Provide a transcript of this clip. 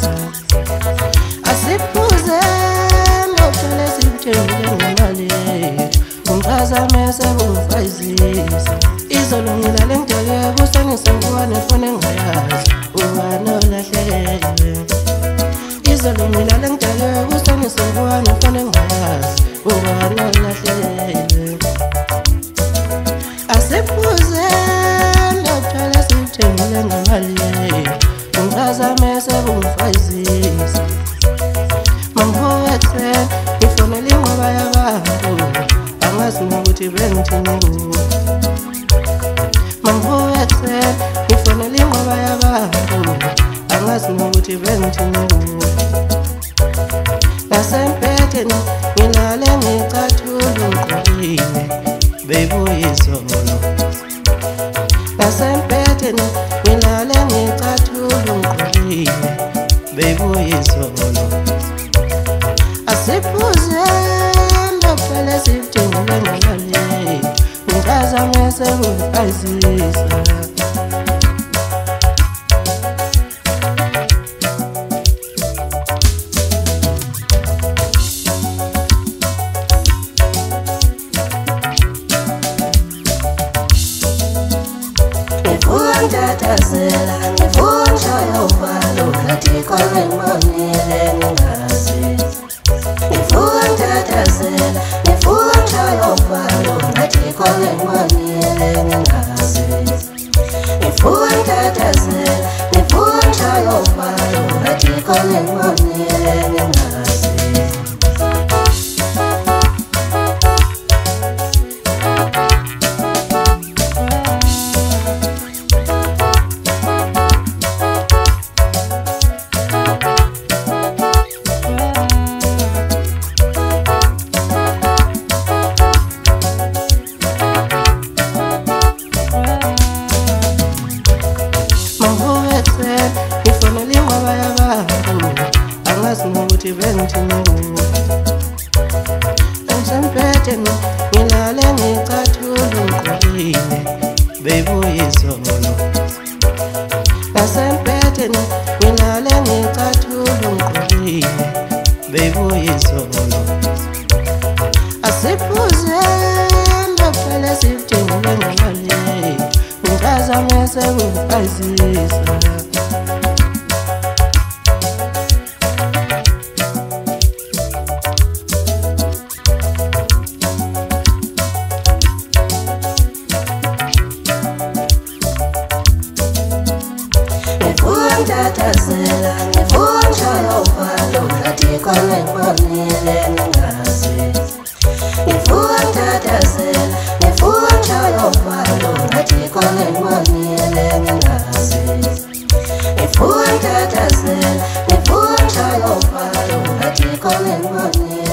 Asiphuze nokuqala sikuthengile ngemali ungiphazame sekungifayizisa izolo ngilale ngidake kusengisenguwane fone engayazi ubani olahlekile izolo ngilale ngidake kusengisenguwane fone engayazi ubani olahlekile Asiphuze nokuqala sikuthengile ngemali ungiphazame sekungifayizisa Manghoetse ifonela inqoba yabantu angazi nokuthi bengithini kuwe Manghoetse ifonela inqoba yabantu angazi nokuthi bengithini kuwe Nasempetheni ngilale ngicathula ngiqolile beyibuya izolo Nasempetheni ngilale ngicathula ngiqolile beyibuya izolo Asiphuze nokuqala sikuthengile ngemali ungiphazame sekungifayizisa Ngifundathazela ngifunshaya uvalo ngathi khona ngibonile ngingazi Ngifundathazela ngifunshaya uvalo ngathi khona ngibonile ngingazi Ngifundathazela ngifunshaya uvalo ngathi khona ngibonile ngingazi Ngifonela inqoba yabantu angazi nokuthi bengithini kuwe Nasempetheni ngilale ngicathula ngiqolile beyibuya izolo Nasempetheni ngilale ngicathula ngiqolile beyibuya izolo Asiphuze nokuqala sikuthengile ngemali ungiphazame sekungifayizisa Ngifundathazela ngifunshaya uvalo ngathi khona ngibonile ngingazi Ngifundathazela ngifunshaya uvalo ngathi khona ngibonile ngingazi Ngifundathazela ngifunshaya uvalo ngathi khona ngibonile